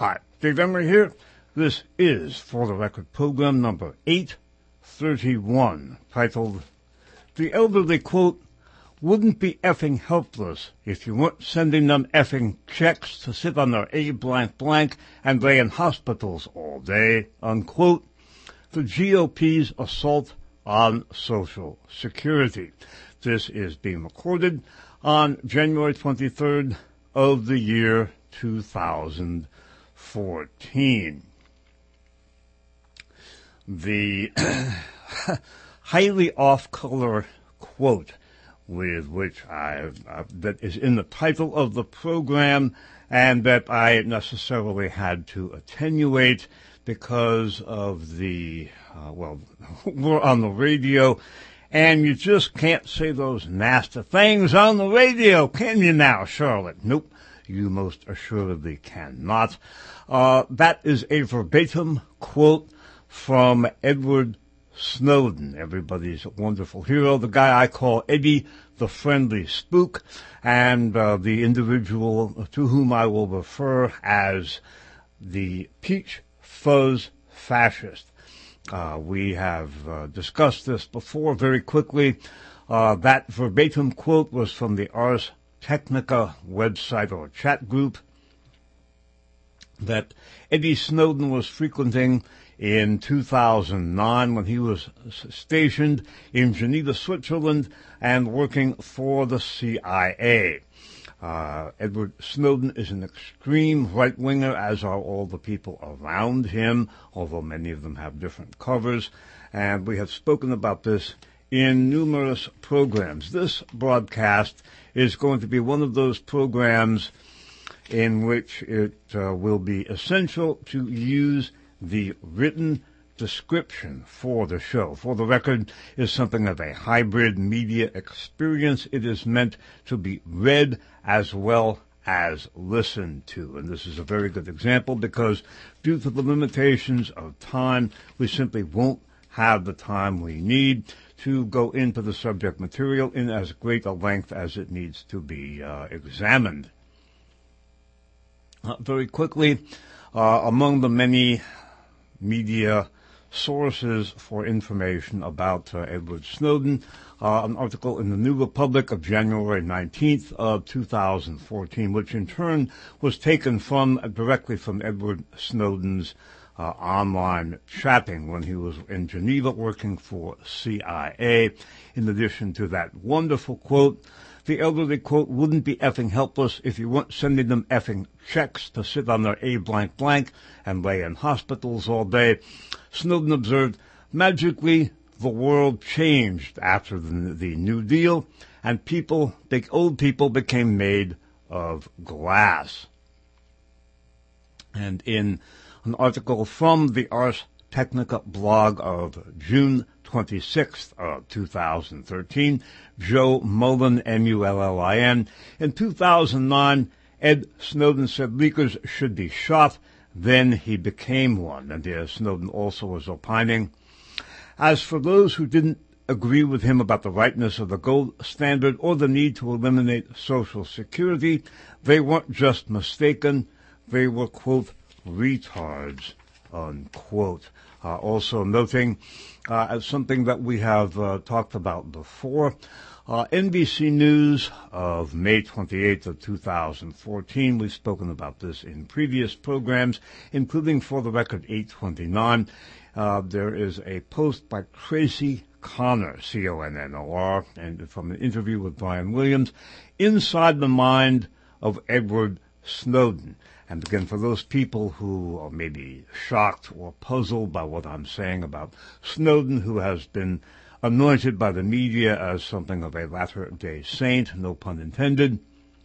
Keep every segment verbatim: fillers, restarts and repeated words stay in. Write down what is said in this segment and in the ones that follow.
Hi, Dave Emery here. This is For the Record program number eight thirty-one, titled, The Elderly, quote, wouldn't be effing helpless if you weren't sending them effing checks to sit on their A blank blank and lay in hospitals all day, unquote. The G O P's assault on Social Security. This is being recorded on January twenty-third of the year two thousand fourteen. The highly off-color quote with which I uh, that is in the title of the program and that I necessarily had to attenuate because of the, uh, well, we're on the radio, and you just can't say those nasty things on the radio, can you now, Charlotte? Nope, you most assuredly cannot. Uh, that is a verbatim quote from Edward Snowden, everybody's wonderful hero, the guy I call Eddie the Friendly Spook, and uh, the individual to whom I will refer as the Peach Fuzz Fascist. Uh, we have uh, discussed this before very quickly. Uh, that verbatim quote was from the Ars Technica website or chat group that Eddie Snowden was frequenting in two thousand nine when he was stationed in Geneva, Switzerland, and working for the C I A. Uh, Edward Snowden is an extreme right-winger, as are all the people around him, although many of them have different covers, and we have spoken about this in numerous programs. This broadcast is going to be one of those programs in which it uh, will be essential to use the written description for the show. For the Record is something of a hybrid media experience. It is meant to be read as well as listened to. And this is a very good example because due to the limitations of time, we simply won't have the time we need to go into the subject material in as great a length as it needs to be uh, examined. Uh, very quickly, uh, among the many media sources for information about uh, Edward Snowden, uh, an article in the New Republic of January nineteenth of two thousand fourteen, which in turn was taken from uh, directly from Edward Snowden's uh, online chatting when he was in Geneva working for C I A. In addition to that wonderful quote, the elderly, quote, wouldn't be effing helpless if you weren't sending them effing checks to sit on their A blank blank and lay in hospitals all day. Snowden observed, magically, the world changed after the, the New Deal, and people, big old people, became made of glass. And in an article from the Ars Technica blog of June twenty-sixth of two thousand thirteen, Joe Mullen, M U L L I N, in two thousand nine, Ed Snowden said leakers should be shot. Then he became one. And there Snowden also was opining, as for those who didn't agree with him about the rightness of the gold standard or the need to eliminate Social Security, they weren't just mistaken, they were, quote, retards, unquote. Uh, also noting, uh, as something that we have uh, talked about before, uh, N B C News of May twenty-eighth of two thousand fourteen. We've spoken about this in previous programs, including For the Record eight twenty-nine. Uh, there is a post by Tracy Connor, C O N N O R, and from an interview with Brian Williams, Inside the Mind of Edward Snowden. And again, for those people who are maybe shocked or puzzled by what I'm saying about Snowden, who has been anointed by the media as something of a latter-day saint, no pun intended,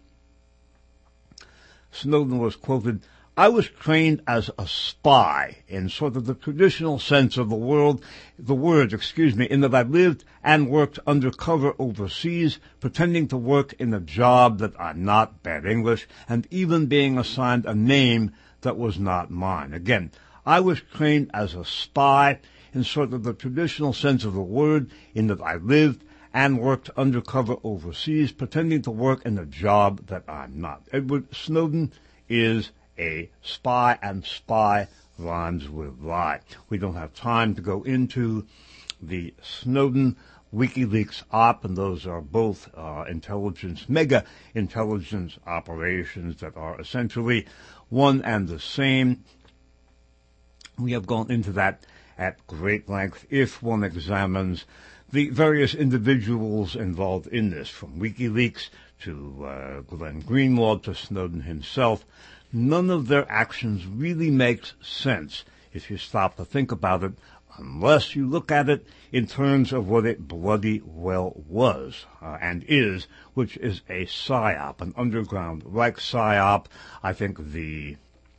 Snowden was quoted, I was trained as a spy in sort of the traditional sense of the world, the word, excuse me, in that I lived and worked undercover overseas, pretending to work in a job that I'm not, bad English, and even being assigned a name that was not mine. Again, I was trained as a spy in sort of the traditional sense of the word, in that I lived and worked undercover overseas, pretending to work in a job that I'm not. Edward Snowden is a spy, and spy rhymes with lie. We don't have time to go into the Snowden WikiLeaks op, and those are both uh, intelligence, mega intelligence operations that are essentially one and the same. We have gone into that at great length if one examines the various individuals involved in this, from WikiLeaks to uh, Glenn Greenwald to Snowden himself. None of their actions really makes sense if you stop to think about it, unless you look at it in terms of what it bloody well was uh, and is, which is a psyop, an underground Reich psyop. I think the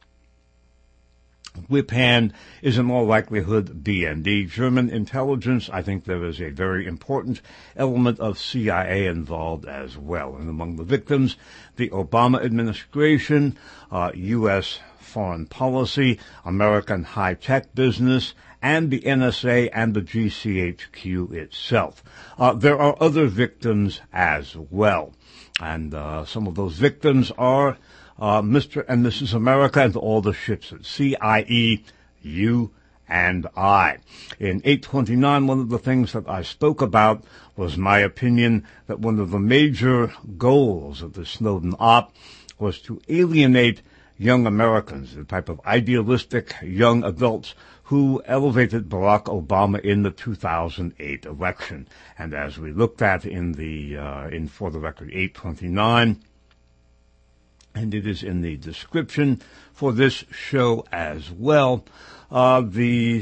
whip hand is in all likelihood B N D, German intelligence. I think there is a very important element of C I A involved as well. And among the victims, the Obama administration, uh, U S foreign policy, American high-tech business, and the N S A and the G C H Q itself. Uh, there are other victims as well. And uh, some of those victims are Uh, Mister and Missus America and all the ships at sea, that is, you and I. In eight twenty-nine, one of the things that I spoke about was my opinion that one of the major goals of the Snowden op was to alienate young Americans, the type of idealistic young adults who elevated Barack Obama in the two thousand eight election. And as we looked at in the, uh, in For the Record eight twenty-nine, and it is in the description for this show as well, uh, the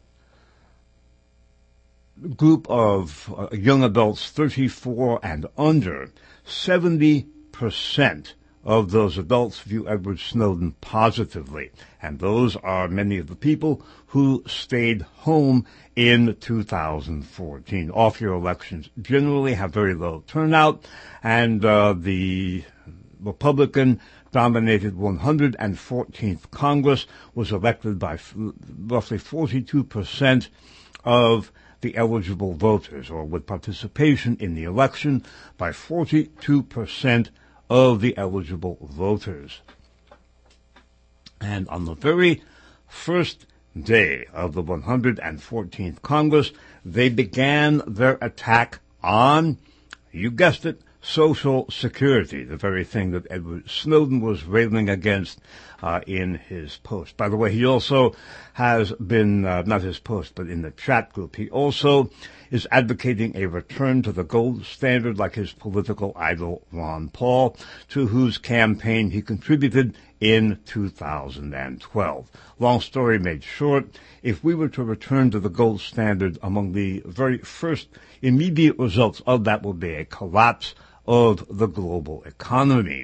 group of uh, young adults thirty-four and under, seventy percent of those adults view Edward Snowden positively. And those are many of the people who stayed home in two thousand fourteen. Off-year elections generally have very low turnout, and uh, the Republican-dominated one hundred fourteenth Congress was elected by f- roughly forty-two percent of the eligible voters, or with participation in the election by forty-two percent of the eligible voters. And on the very first day of the one hundred fourteenth Congress, they began their attack on, you guessed it, Social Security, the very thing that Edward Snowden was railing against uh, in his post. By the way, he also has been, uh, not his post, but in the chat group, he also is advocating a return to the gold standard like his political idol Ron Paul, to whose campaign he contributed in two thousand twelve. Long story made short, if we were to return to the gold standard, among the very first immediate results of that would be a collapse of the global economy.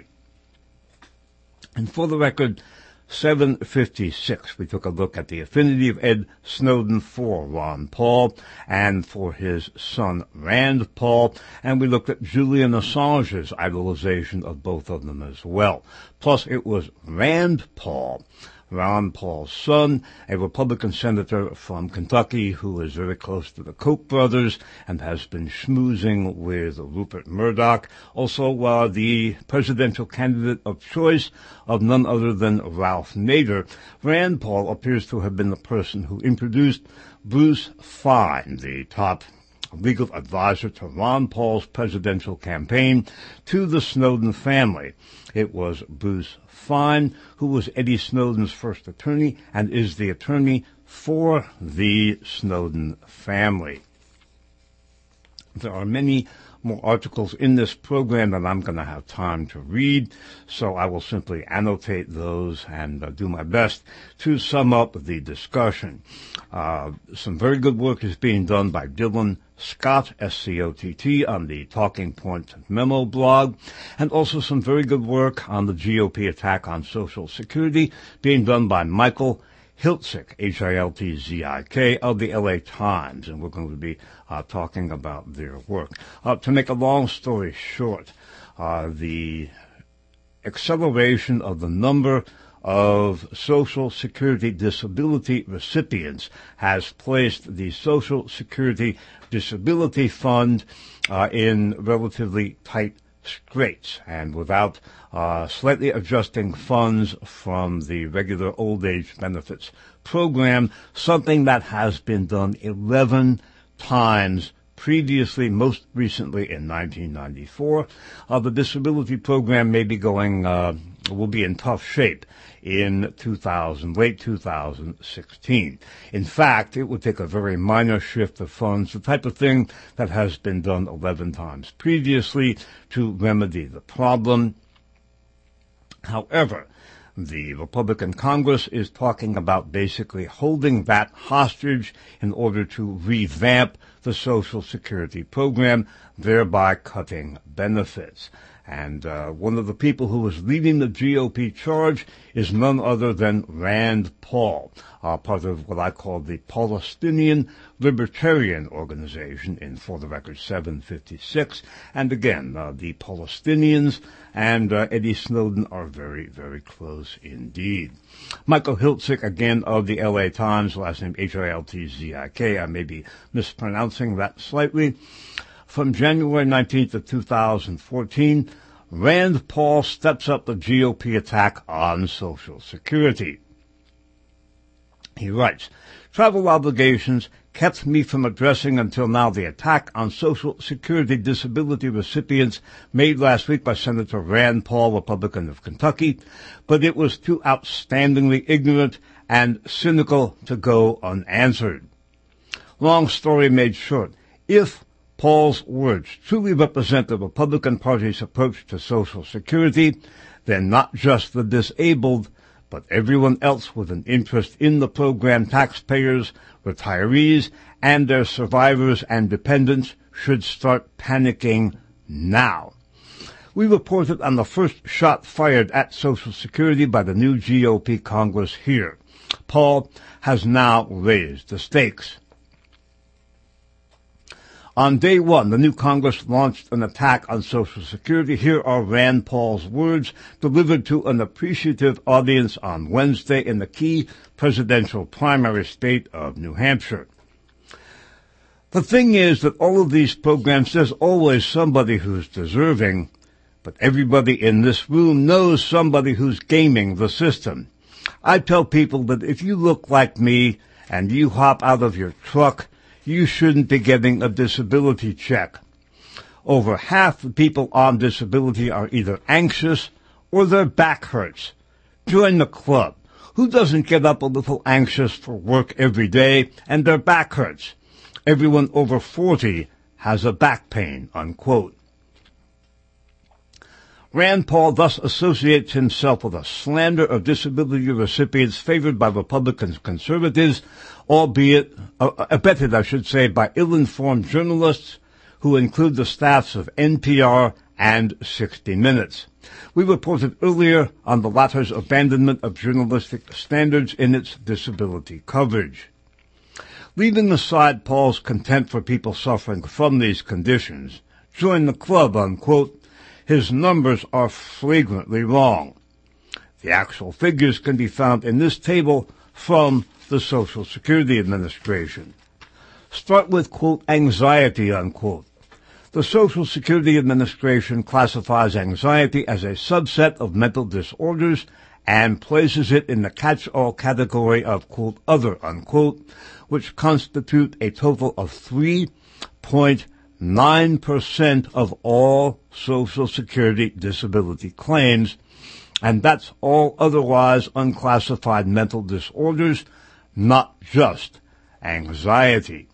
And for the record, seven fifty-six, we took a look at the affinity of Ed Snowden for Ron Paul and for his son Rand Paul, and we looked at Julian Assange's idolization of both of them as well. Plus, it was Rand Paul, Ron Paul's son, a Republican senator from Kentucky who is very close to the Koch brothers and has been schmoozing with Rupert Murdoch. Also, uh, the presidential candidate of choice of none other than Ralph Nader. Rand Paul appears to have been the person who introduced Bruce Fein, the top legal advisor to Ron Paul's presidential campaign, to the Snowden family. It was Bruce Fein, who was Eddie Snowden's first attorney and is the attorney for the Snowden family. There are many more articles in this program than I'm going to have time to read, so I will simply annotate those and uh, do my best to sum up the discussion. Uh, some very good work is being done by Dylan Scott, S C O T T, on the Talking Point Memo blog, and also some very good work on the G O P attack on Social Security being done by Michael Hiltzik, H I L T Z I K, of the L A Times, and we're going to be uh, talking about their work. Uh, to make a long story short, uh, the acceleration of the number of Social Security disability recipients has placed the Social Security Disability Fund uh, in relatively tight straits and without uh, slightly adjusting funds from the regular old age benefits program, something that has been done eleven times previously, most recently in nineteen ninety-four. Uh, the disability program may be going, uh, will be in tough shape in two thousand, late two thousand sixteen. In fact, it would take a very minor shift of funds, the type of thing that has been done eleven times previously, to remedy the problem. However, the Republican Congress is talking about basically holding that hostage in order to revamp the Social Security program, thereby cutting benefits. And uh, one of the people who is leading the G O P charge is none other than Rand Paul, uh, part of what I call the Palestinian Libertarian Organization in, for the record, seven fifty-six. And again, uh, the Palestinians and uh, Eddie Snowden are very, very close indeed. Michael Hiltzik, again, of the L A Times, last name H I L T Z I K. I may be mispronouncing that slightly. From January nineteenth of two thousand fourteen, Rand Paul steps up the G O P attack on Social Security. He writes, "Travel obligations kept me from addressing until now the attack on Social Security disability recipients made last week by Senator Rand Paul, Republican of Kentucky, but it was too outstandingly ignorant and cynical to go unanswered." Long story made short, if Paul's words truly represent the Republican Party's approach to Social Security, then not just the disabled, but everyone else with an interest in the program, taxpayers, retirees, and their survivors and dependents, should start panicking now. We reported on the first shot fired at Social Security by the new G O P Congress here. Paul has now raised the stakes. On day one, the new Congress launched an attack on Social Security. Here are Rand Paul's words delivered to an appreciative audience on Wednesday in the key presidential primary state of New Hampshire. "The thing is that all of these programs, there's always somebody who's deserving, but everybody in this room knows somebody who's gaming the system. I tell people that if you look like me and you hop out of your truck, you shouldn't be getting a disability check. Over half the people on disability are either anxious or their back hurts. Join the club. Who doesn't get up a little anxious for work every day and their back hurts? Everyone over forty has a back pain," unquote. Rand Paul thus associates himself with a slander of disability recipients favored by Republican conservatives, albeit, uh, abetted, I should say, by ill-informed journalists who include the staffs of N P R and sixty minutes. We reported earlier on the latter's abandonment of journalistic standards in its disability coverage. Leaving aside Paul's contempt for people suffering from these conditions, join the club, unquote, his numbers are flagrantly wrong. The actual figures can be found in this table from the Social Security Administration. Start with, quote, anxiety, unquote. The Social Security Administration classifies anxiety as a subset of mental disorders and places it in the catch-all category of, quote, other, unquote, which constitute a total of three point nine percent of all Social Security disability claims, and that's all otherwise unclassified mental disorders, not just anxiety.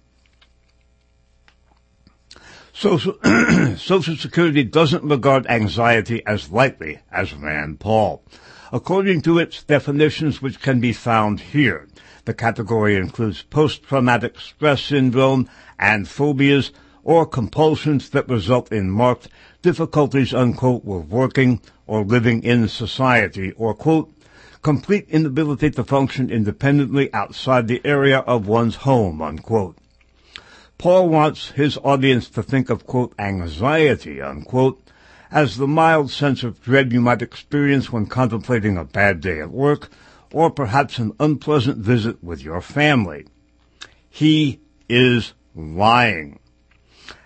Social, Social Security doesn't regard anxiety as lightly as Rand Paul. According to its definitions, which can be found here, the category includes post-traumatic stress syndrome and phobias, or compulsions that result in marked difficulties, unquote, with working or living in society, or, quote, complete inability to function independently outside the area of one's home, unquote. Paul wants his audience to think of, quote, anxiety, unquote, as the mild sense of dread you might experience when contemplating a bad day at work, or perhaps an unpleasant visit with your family. He is lying.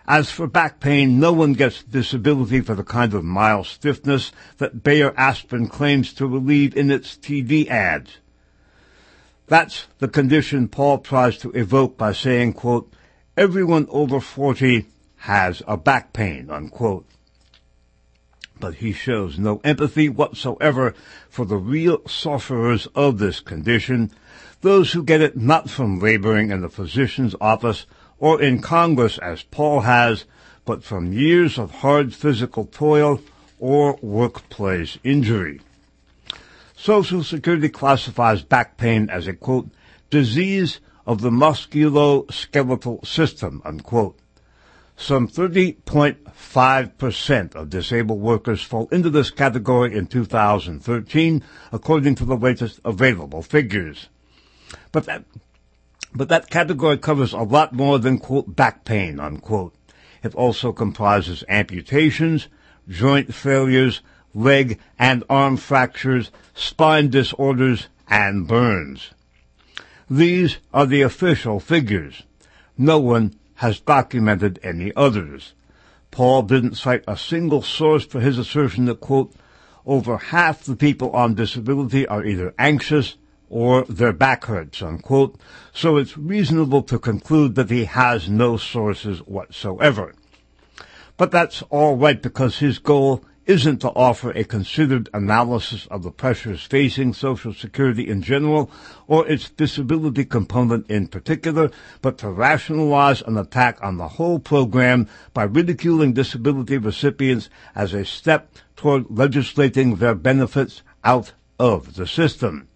As for back pain, no one gets disability for the kind of mild stiffness that Bayer Aspirin claims to relieve in its T V ads. That's the condition Paul tries to evoke by saying, quote, everyone over forty has a back pain, unquote. But he shows no empathy whatsoever for the real sufferers of this condition, those who get it not from laboring in the physician's office or in Congress as Paul has, but from years of hard physical toil or workplace injury. Social Security classifies back pain as a, quote, disease of the musculoskeletal system, unquote. Some thirty point five percent of disabled workers fall into this category in two thousand thirteen, according to the latest available figures. But that, but that category covers a lot more than, quote, back pain, unquote. It also comprises amputations, joint failures, leg and arm fractures, spine disorders, and burns. These are the official figures. No one has documented any others. Paul didn't cite a single source for his assertion that, quote, over half the people on disability are either anxious or their back hurts, unquote, so it's reasonable to conclude that he has no sources whatsoever. But that's all right, because his goal isn't to offer a considered analysis of the pressures facing Social Security in general or its disability component in particular, but to rationalize an attack on the whole program by ridiculing disability recipients as a step toward legislating their benefits out of the system.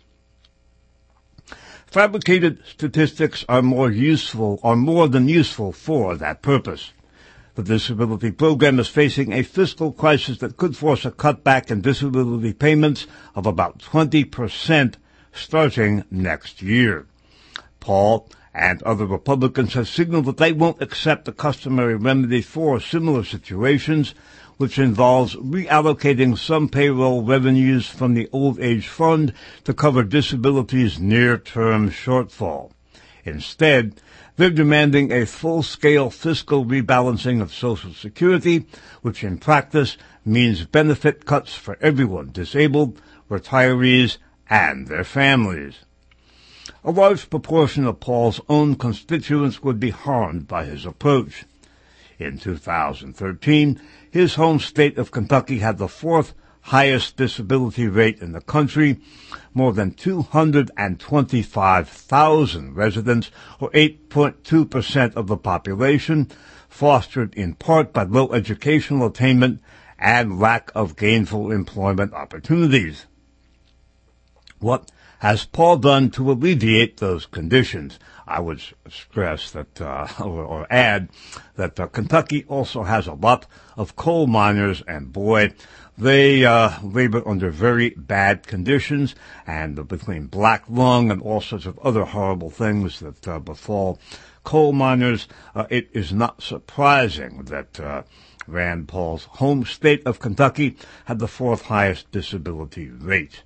Fabricated statistics are more useful, or more than useful for that purpose. The disability program is facing a fiscal crisis that could force a cutback in disability payments of about twenty percent starting next year. Paul and other Republicans have signaled that they won't accept the customary remedy for similar situations, which involves reallocating some payroll revenues from the Old Age Fund to cover disability's near-term shortfall. Instead, they're demanding a full-scale fiscal rebalancing of Social Security, which in practice means benefit cuts for everyone, disabled, retirees, and their families. A large proportion of Paul's own constituents would be harmed by his approach. In two thousand thirteen, his home state of Kentucky had the fourth highest disability rate in the country. More than two hundred twenty-five thousand residents, or eight point two percent of the population, fostered in part by low educational attainment and lack of gainful employment opportunities. What has Paul done to alleviate those conditions? I would stress that, uh, or, or add, that uh, Kentucky also has a lot of coal miners, and boy, they uh, labor under very bad conditions, and uh, between black lung and all sorts of other horrible things that uh, befall coal miners, uh, it is not surprising that uh, Rand Paul's home state of Kentucky had the fourth highest disability rate.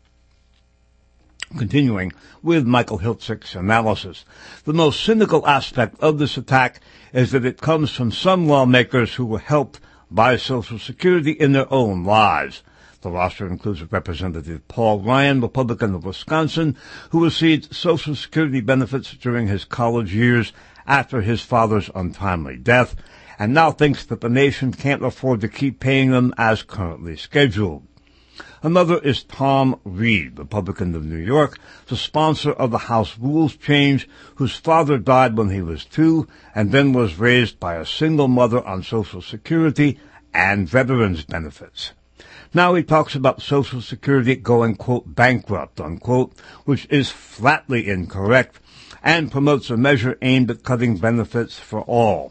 Continuing with Michael Hiltzik analysis, the most cynical aspect of this attack is that it comes from some lawmakers who were helped by Social Security in their own lives. The roster includes Representative Paul Ryan, Republican of Wisconsin, who received Social Security benefits during his college years after his father's untimely death, and now thinks that the nation can't afford to keep paying them as currently scheduled. Another is Tom Reed, Republican of New York, the sponsor of the House rules change, whose father died when he was two and then was raised by a single mother on Social Security and veterans benefits. Now he talks about Social Security going, quote, bankrupt, unquote, which is flatly incorrect, and promotes a measure aimed at cutting benefits for all.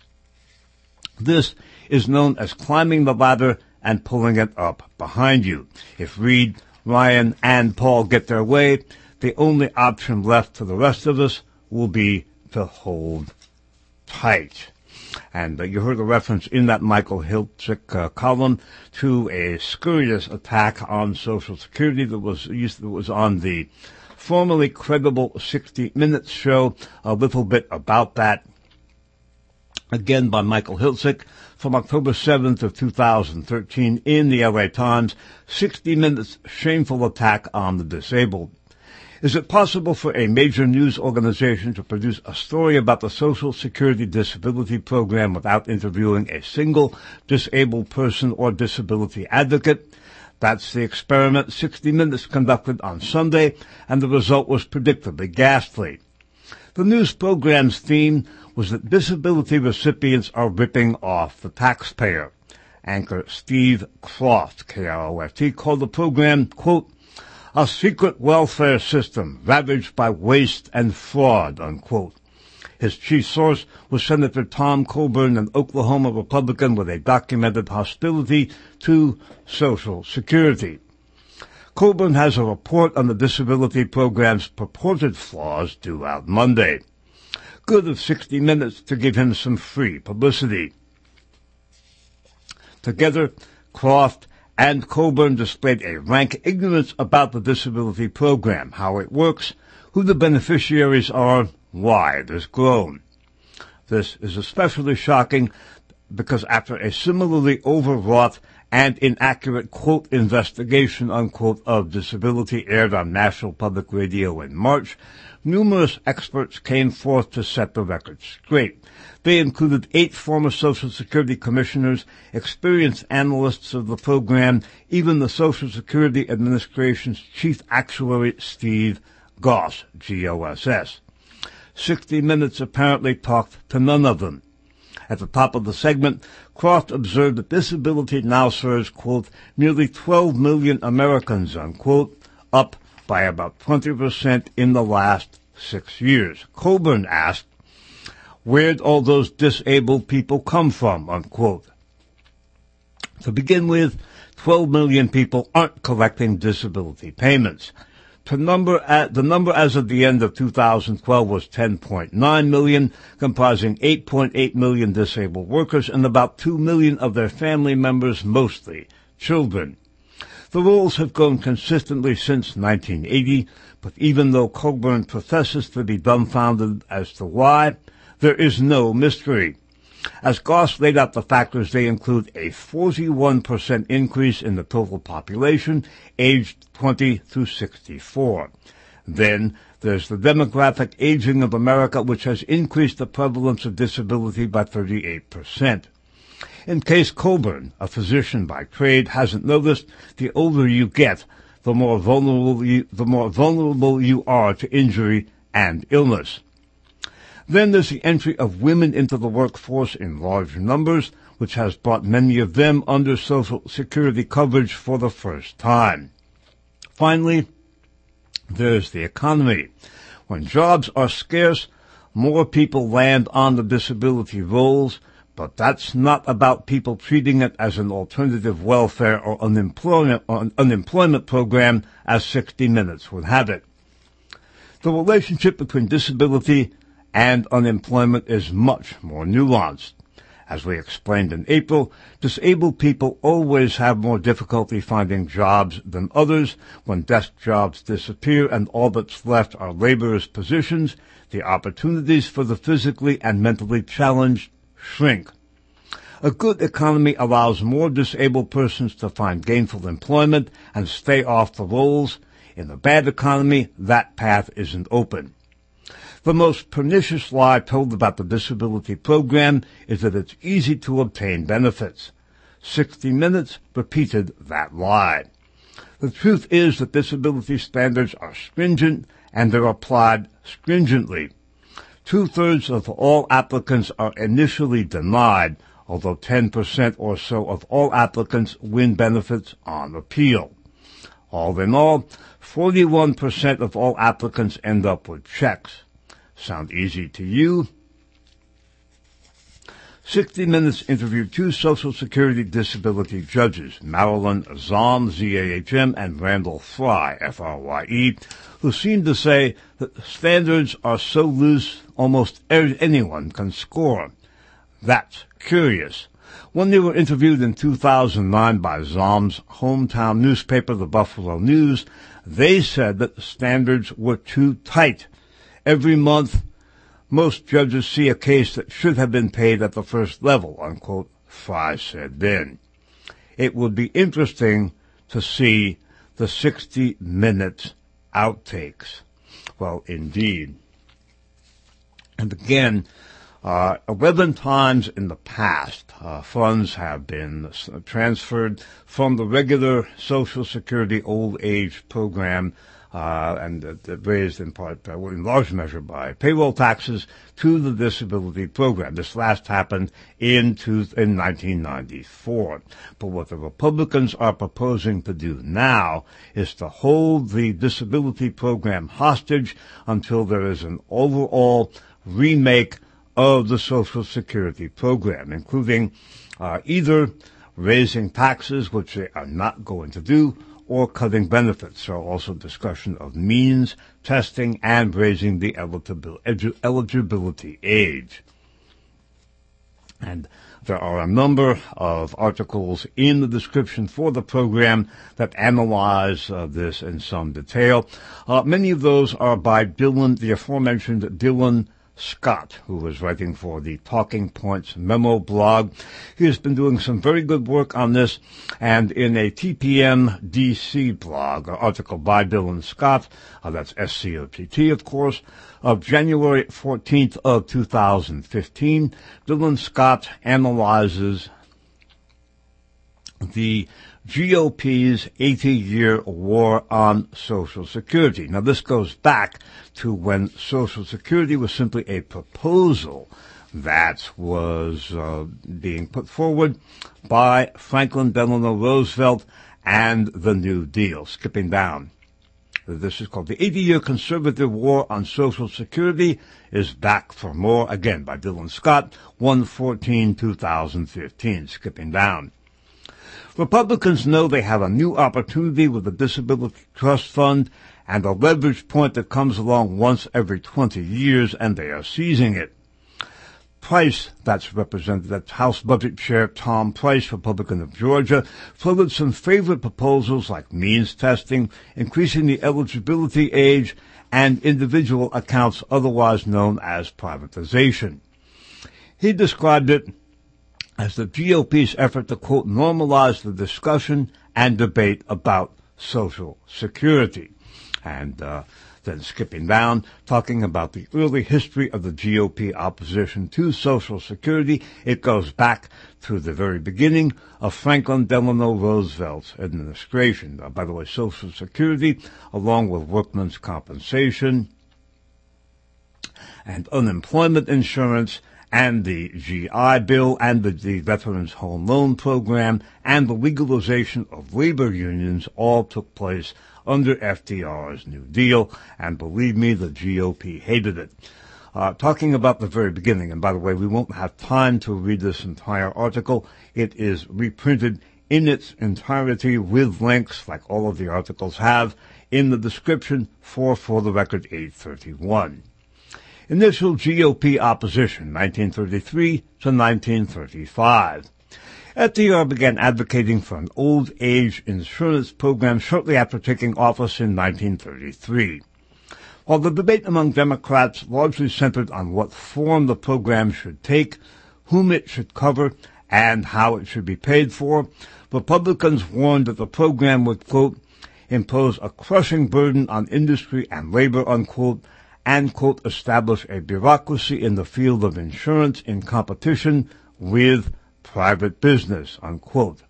This is known as climbing the ladder and pulling it up behind you. If Reed, Ryan, and Paul get their way, the only option left for the rest of us will be to hold tight. And uh, you heard a reference in that Michael Hiltzik uh, column to a scurrilous attack on Social Security that was used, that was on the formerly credible sixty minutes show. A little bit about that. again by Michael Hiltzik, from October seventh of two thousand thirteen in the L A Times, sixty minutes shameful attack on the disabled. Is it possible for a major news organization to produce a story about the Social Security Disability Program without interviewing a single disabled person or disability advocate? That's the experiment sixty minutes conducted on Sunday, and the result was predictably ghastly. The news program's theme was that disability recipients are ripping off the taxpayer. Anchor Steve Kroft, K R O F T, called the program, quote, a secret welfare system ravaged by waste and fraud, unquote. His chief source was Senator Tom Coburn, an Oklahoma Republican with a documented hostility to Social Security. Coburn has a report on the disability program's purported flaws due out Monday. Good of sixty minutes to give him some free publicity. Together, Kroft and Coburn displayed a rank ignorance about the disability program, how it works, who the beneficiaries are, why it has grown. This is especially shocking because after a similarly overwrought and inaccurate, quote, investigation, unquote, of disability aired on National Public Radio in March, numerous experts came forth to set the record straight. They included eight former Social Security commissioners, experienced analysts of the program, even the Social Security Administration's chief actuary, Steve Goss, G O S S. sixty minutes apparently talked to none of them. At the top of the segment, Kroft observed that disability now serves, quote, nearly twelve million Americans, unquote, up by about twenty percent in the last six years. Coburn asked, where'd all those disabled people come from, unquote? To begin with, twelve million people aren't collecting disability payments. To number at, the number as of the end of two thousand twelve was ten point nine million, comprising eight point eight million disabled workers and about two million of their family members, mostly children. The rolls have grown consistently since nineteen eighty, but even though Coburn professes to be dumbfounded as to why, there is no mystery. As Goss laid out the factors, they include a forty-one percent increase in the total population aged twenty through sixty-four. Then there's the demographic aging of America, which has increased the prevalence of disability by thirty-eight percent. In case Coburn, a physician by trade, hasn't noticed, the older you get, the more vulnerable you, the more vulnerable you are to injury and illness. Then there's the entry of women into the workforce in large numbers, which has brought many of them under Social Security coverage for the first time. Finally, there's the economy. When jobs are scarce, more people land on the disability rolls, but that's not about people treating it as an alternative welfare or unemployment, or unemployment program, as sixty minutes would have it. The relationship between disability and unemployment is much more nuanced. As we explained in April, disabled people always have more difficulty finding jobs than others. When desk jobs disappear and all that's left are laborers' positions, the opportunities for the physically and mentally challenged shrink. A good economy allows more disabled persons to find gainful employment and stay off the rolls. In a bad economy, that path isn't open. The most pernicious lie told about the disability program is that it's easy to obtain benefits. sixty minutes repeated that lie. The truth is that disability standards are stringent and they're applied stringently. Two-thirds of all applicants are initially denied, although ten percent or so of all applicants win benefits on appeal. All in all, forty-one percent of all applicants end up with checks. Sound easy to you? sixty minutes interviewed two Social Security disability judges, Marilyn Zahm, Z A H M, and Randall Fry, F R Y E, who seemed to say that the standards are so loose almost anyone can score. That's curious. When they were interviewed in two thousand nine by Zahm's hometown newspaper, the Buffalo News, they said that the standards were too tight. Every month, Most judges see a case that should have been paid at the first level, unquote, Frye said then. It would be interesting to see the sixty minutes outtakes. Well, indeed. And again, uh, eleven times in the past, uh, funds have been transferred from the regular Social Security old age program, uh, and uh, raised in part, uh, in large measure by payroll taxes, to the disability program. This last happened in, two, in nineteen ninety-four. But what the Republicans are proposing to do now is to hold the disability program hostage until there is an overall remake of the Social Security program, including uh, either raising taxes, which they are not going to do, or cutting benefits. There are also discussion of means testing and raising the eligibility age. And there are a number of articles in the description for the program that analyze uh, this in some detail. Uh, many of those are by Dylan, the aforementioned Dylan Scott, who was writing for the Talking Points Memo blog. He has been doing some very good work on this, and in a T P M D C blog, an article by Dylan Scott, uh, that's S C O T T, of course, of January fourteenth of two thousand fifteen, Dylan Scott analyzes the G O P's eighty-year war on Social Security. Now, this goes back to when Social Security was simply a proposal that was uh, being put forward by Franklin Delano Roosevelt and the New Deal. Skipping down. This is called the eighty-year Conservative War on Social Security is back for more, again, by Dylan Scott, one fourteen two thousand fifteen. Skipping down. Republicans know they have a new opportunity with the Disability Trust Fund and a leverage point that comes along once every twenty years, and they are seizing it. Price, that's represented, that's House Budget Chair Tom Price, Republican of Georgia, floated some favorite proposals like means testing, increasing the eligibility age, and individual accounts, otherwise known as privatization. He described it as the G O P's effort to, quote, normalize the discussion and debate about Social Security. And uh, then skipping down, talking about the early history of the G O P opposition to Social Security, it goes back to the very beginning of Franklin Delano Roosevelt's administration. Uh, by the way, Social Security, along with workmen's compensation and unemployment insurance, and the G I Bill, and the, the Veterans Home Loan Program, and the legalization of labor unions all took place under F D R's New Deal, and believe me, the G O P hated it. Uh, talking about the very beginning, and by the way, we won't have time to read this entire article. It is reprinted in its entirety with links, like all of the articles have, in the description for For the Record eight thirty-one. Initial G O P opposition, nineteen thirty-three to nineteen thirty-five. F D R began advocating for an old age insurance program shortly after taking office in nineteen thirty-three. While the debate among Democrats largely centered on what form the program should take, whom it should cover, and how it should be paid for, Republicans warned that the program would, quote, impose a crushing burden on industry and labor, unquote, and, quote, establish a bureaucracy in the field of insurance in competition with private business, unquote.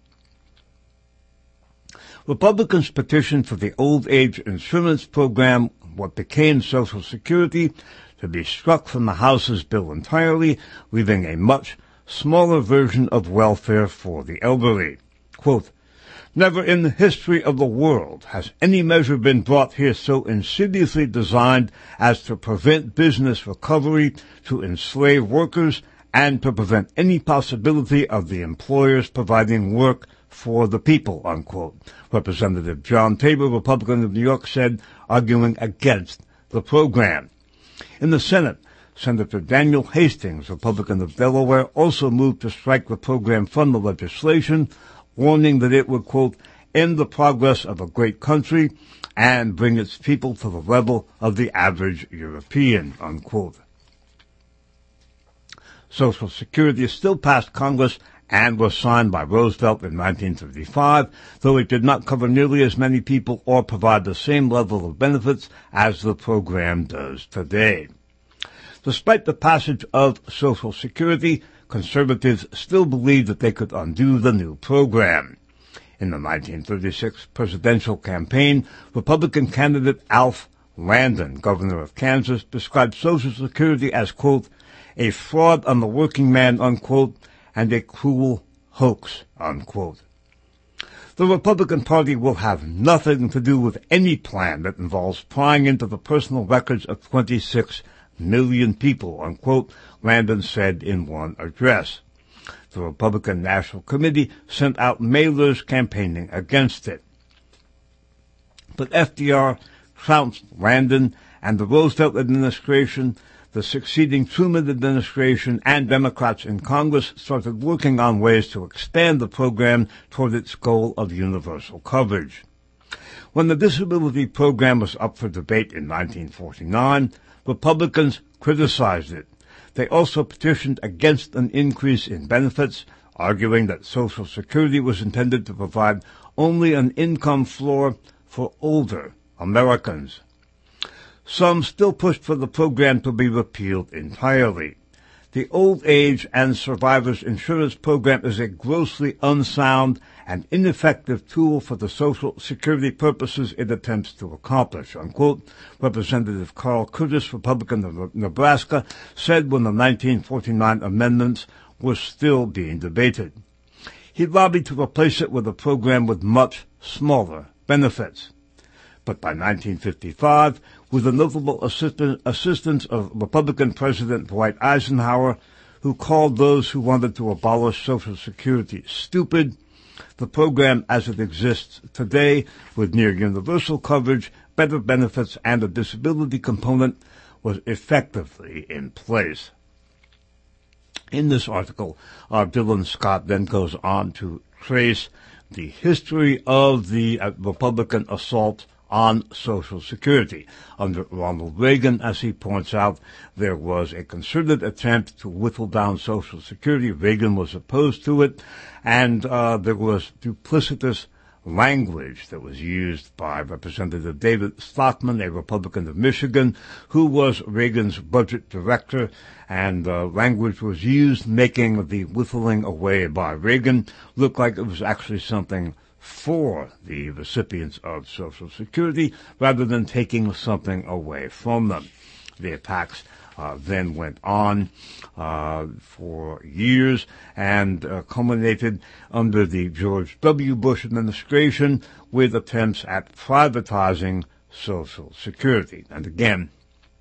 Republicans petitioned for the old age insurance program, what became Social Security, to be struck from the House's bill entirely, leaving a much smaller version of welfare for the elderly. Quote, never in the history of the world has any measure been brought here so insidiously designed as to prevent business recovery, to enslave workers, and to prevent any possibility of the employers providing work for the people, unquote. Representative John Tabor, Republican of New York, said, arguing against the program. In the Senate, Senator Daniel Hastings, Republican of Delaware, also moved to strike the program from the legislation, warning that it would, quote, end the progress of a great country and bring its people to the level of the average European, unquote. Social Security still passed Congress and was signed by Roosevelt in nineteen thirty-five, though it did not cover nearly as many people or provide the same level of benefits as the program does today. Despite the passage of Social Security, conservatives still believed that they could undo the new program. In the nineteen thirty-six presidential campaign, Republican candidate Alf Landon, governor of Kansas, described Social Security as, quote, a fraud on the working man, unquote, and a cruel hoax, unquote. The Republican Party will have nothing to do with any plan that involves prying into the personal records of twenty-six million people, unquote, Landon said in one address. The Republican National Committee sent out mailers campaigning against it. But F D R trounced Landon, and the Roosevelt administration, the succeeding Truman administration, and Democrats in Congress started working on ways to expand the program toward its goal of universal coverage. When the disability program was up for debate in nineteen forty-nine, Republicans criticized it. They also petitioned against an increase in benefits, arguing that Social Security was intended to provide only an income floor for older Americans. Some still pushed for the program to be repealed entirely. The Old Age and Survivors Insurance Program is a grossly unsound and ineffective tool for the Social Security purposes it attempts to accomplish, unquote, Representative Carl Curtis, Republican of Nebraska, said when the nineteen forty-nine amendments were still being debated. He lobbied to replace it with a program with much smaller benefits. But by nineteen fifty-five, with the notable assist- assistance of Republican President Dwight Eisenhower, who called those who wanted to abolish Social Security stupid, the program as it exists today, with near universal coverage, better benefits, and a disability component, was effectively in place. In this article, uh, Dylan Scott then goes on to trace the history of the uh, Republican assault on Social Security. Under Ronald Reagan, as he points out, there was a concerted attempt to whittle down Social Security. Reagan was opposed to it, and uh, there was duplicitous language that was used by Representative David Stockman, a Republican of Michigan, who was Reagan's budget director, and uh, language was used making the whittling away by Reagan look like it was actually something for the recipients of Social Security rather than taking something away from them. The attacks uh, then went on uh, for years and uh, culminated under the George W. Bush administration with attempts at privatizing Social Security. And again,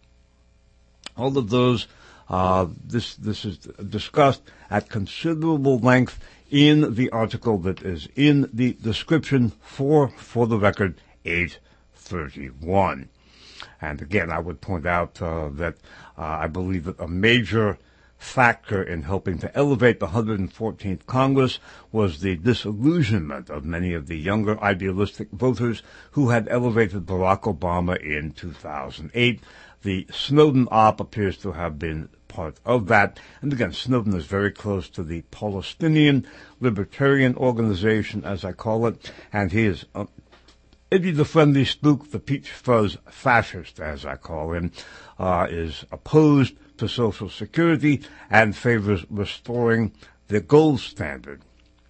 all of those, uh, this, this is discussed at considerable length in the article that is in the description for, for the record, eight thirty-one. And again, I would point out uh, that uh, I believe that a major factor in helping to elevate the one hundred fourteenth Congress was the disillusionment of many of the younger idealistic voters who had elevated Barack Obama in two thousand eight. The Snowden op appears to have been part of that. And again, Snowden is very close to the Palestinian Libertarian Organization, as I call it, and he is uh, Eddie the Friendly Spook, the Peach Fuzz Fascist, as I call him, uh, is opposed to Social Security and favors restoring the gold standard.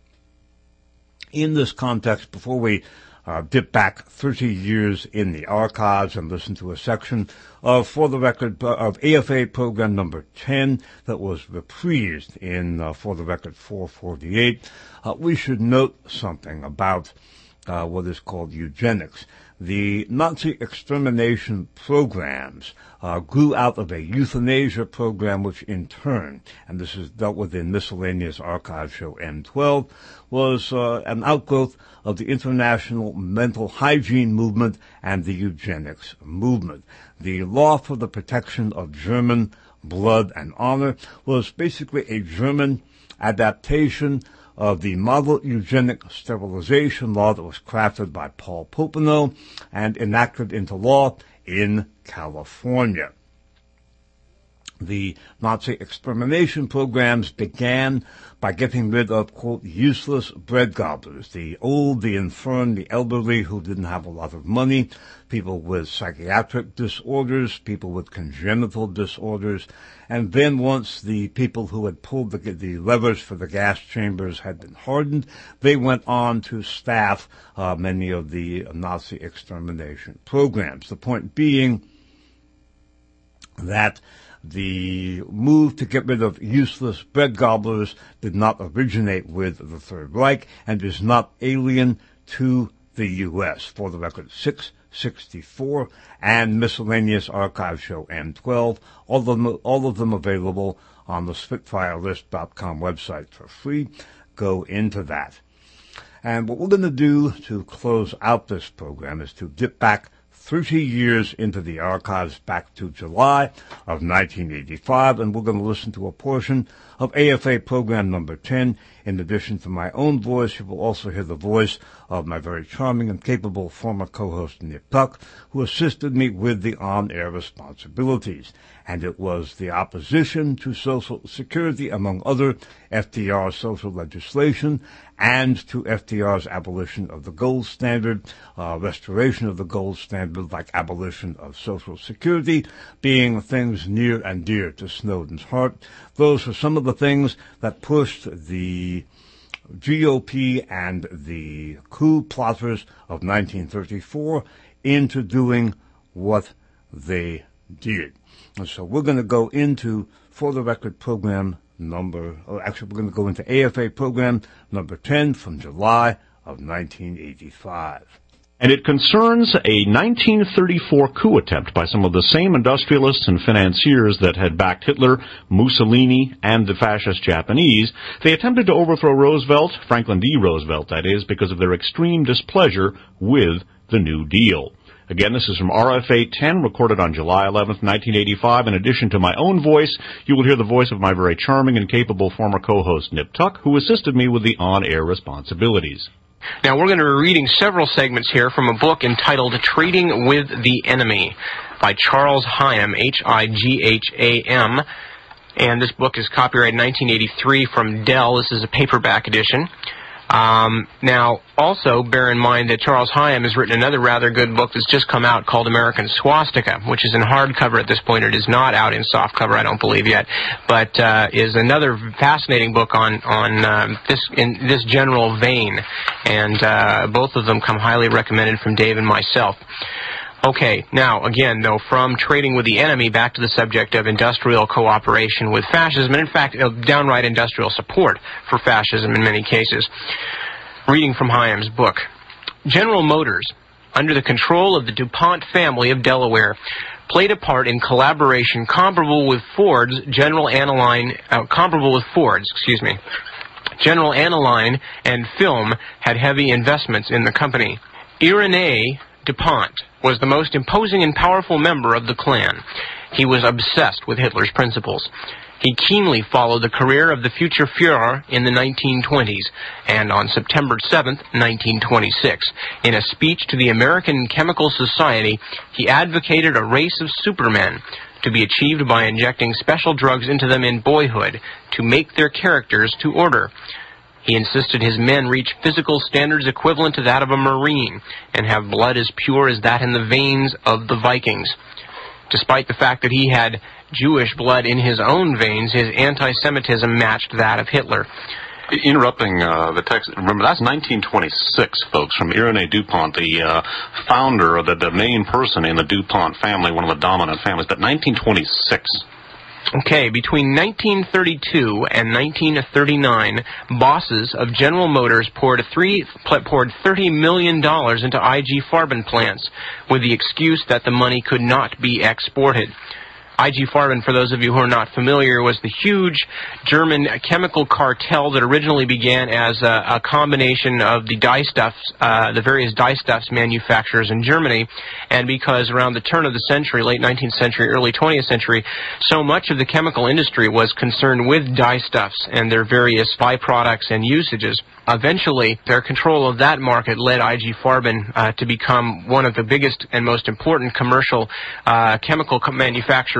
In this context, before we Uh, dip back thirty years in the archives and listen to a section of, for the record, of A F A program number ten that was reprised in, uh, for the record, four forty-eight. Uh, we should note something about uh, what is called eugenics. The Nazi extermination programs uh, grew out of a euthanasia program, which in turn, and this is dealt with in Miscellaneous Archive Show M twelve, was uh, an outgrowth of the international mental hygiene movement and the eugenics movement. The law for the protection of German blood and honor was basically a German adaptation of the model eugenic sterilization law that was crafted by Paul Popenoe and enacted into law in California. The Nazi extermination programs began by getting rid of, quote, useless bread gobblers, the old, the infirm, the elderly who didn't have a lot of money, people with psychiatric disorders, people with congenital disorders, and then once the people who had pulled the, the levers for the gas chambers had been hardened, they went on to staff uh, many of the Nazi extermination programs. The point being that the move to get rid of useless bread gobblers did not originate with the Third Reich and is not alien to the U S. For the record, six sixty-four and Miscellaneous Archive Show M twelve, all of them, all of them available on the Spitfire List dot com website for free. Go into that. And what we're going to do to close out this program is to dip back thirty years into the archives, back to July of nineteen eighty-five, and we're going to listen to a portion of A F A program number ten. In addition to my own voice, you will also hear the voice of my very charming and capable former co-host Nip Tuck, who assisted me with the on-air responsibilities. And it was the opposition to Social Security, among other F D R social legislation, and to F D R's abolition of the gold standard, uh, restoration of the gold standard, like abolition of Social Security, being things near and dear to Snowden's heart. Those were some of the things that pushed the G O P and the coup plotters of nineteen thirty-four into doing what they did. And so we're going to go into, for the record, program number, or actually we're going to go into A F A program number ten from July of nineteen eighty-five. And it concerns a nineteen thirty-four coup attempt by some of the same industrialists and financiers that had backed Hitler, Mussolini, and the fascist Japanese. They attempted to overthrow Roosevelt, Franklin D. Roosevelt, that is, because of their extreme displeasure with the New Deal. Again, this is from R F A ten, recorded on July eleventh, nineteen eighty-five. In addition to my own voice, you will hear the voice of my very charming and capable former co-host, Nip Tuck, who assisted me with the on-air responsibilities. Now, we're going to be reading several segments here from a book entitled Trading with the Enemy by Charles Higham, H I G H A M. And this book is copyrighted nineteen eighty-three from Dell. This is a paperback edition. Um, now, also bear in mind that Charles Higham has written another rather good book that's just come out called American Swastika, which is in hardcover at this point. It is not out in softcover, I don't believe yet, but uh, is another fascinating book on on uh, this in this general vein, and uh, both of them come highly recommended from Dave and myself. Okay, now, again, though, from Trading with the Enemy back to the subject of industrial cooperation with fascism, and in fact, uh, downright industrial support for fascism in many cases. Reading from Hiam's book. General Motors, under the control of the DuPont family of Delaware, played a part in collaboration comparable with Ford's General Aniline, uh, comparable with Ford's, excuse me. General Aniline and Film had heavy investments in the company. Irénée DuPont was the most imposing and powerful member of the clan. He was obsessed with Hitler's principles. He keenly followed the career of the future Führer in the nineteen twenties, and on September seventh, nineteen twenty-six, in a speech to the American Chemical Society, he advocated a race of supermen to be achieved by injecting special drugs into them in boyhood to make their characters to order. He insisted his men reach physical standards equivalent to that of a Marine and have blood as pure as that in the veins of the Vikings. Despite the fact that he had Jewish blood in his own veins, his anti-Semitism matched that of Hitler. Interrupting uh, the text, remember that's nineteen twenty-six, folks, from Irénée DuPont, the uh, founder, or the, the main person in the DuPont family, one of the dominant families, but nineteen twenty-six. Okay, between nineteen thirty-two and nineteen thirty-nine, bosses of General Motors poured three poured thirty million dollars into I G Farben plants with the excuse that the money could not be exported. I G Farben, for those of you who are not familiar, was the huge German chemical cartel that originally began as a, a combination of the dyestuffs, uh, the various dyestuffs manufacturers in Germany, and because around the turn of the century, late nineteenth century, early twentieth century, so much of the chemical industry was concerned with dyestuffs and their various byproducts and usages. Eventually, their control of that market led I G Farben uh, to become one of the biggest and most important commercial uh, chemical co- manufacturers